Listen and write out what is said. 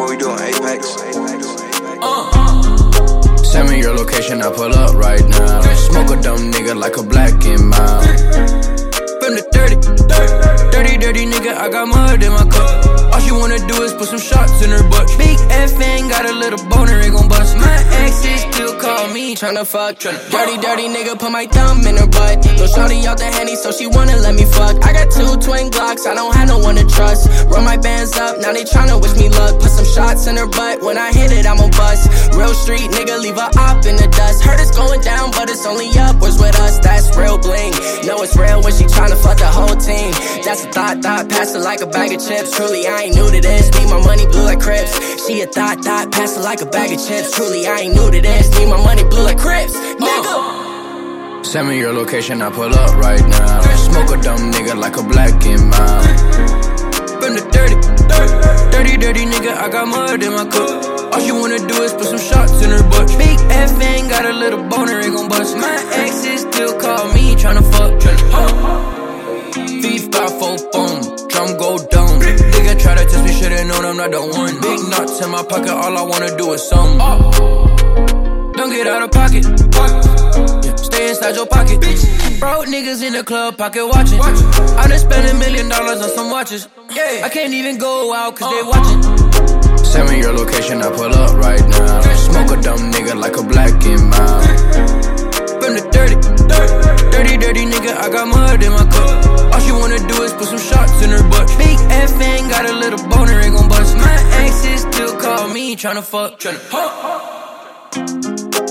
what we doing, Apex? Send me your location, I pull up right now. Smoke a dumb nigga like a black and mild. From the dirty nigga, I got mud in my cup. All she wanna do is put some shots in her butt. Big F ain't got a little boner, it gon' bust. My exes still call me tryna fuck. Dirty nigga, put my thumb in her butt. Yo, shawty out the Henny, so she wanna let me fuck. I got 2 twin Glocks, I don't have no one to trust. Run my bands up, now they tryna wish me luck. Put some shots in her butt, when I hit it, I'ma bust. Real street nigga, leave her up in the dust. Heard it's going down, but it's only upwards with us. That's real bling. Know it's real when she tryna fuck the whole team. That's a thought, pass it like a bag of chips. Truly, I ain't new to this. Need my money blue like Crips. She a thought, pass it like a bag of chips. Truly, I ain't new to this. Need my money blue like Crips, nigga. Send me your location, I pull up right now. Smoke a dumb nigga like a black and mild. From the dirty nigga, I got mud in my cup. All she wanna do is put some shots in her butt. Big F ain't got a little boner, it gon' bust. My exes still call me tryna fuck. Feet 5 4 boom, drum go down. Nigga try to test me, should've known I'm not the one. Big knots in my pocket, all I wanna do is some. Don't get out of pocket. Yeah, stay inside your pocket. Broke niggas in the club, pocket watching. I done spent $1 million on some watches. I can't even go out cause they watching. Send me your location, I pull up right now. Smoke a dumb nigga like a black and mild. From the dirty nigga, I got mud in my cup. All she wanna do is put some shots in her butt. Big F ain't got a little boner, it gon' bust. My exes still call me tryna fuck.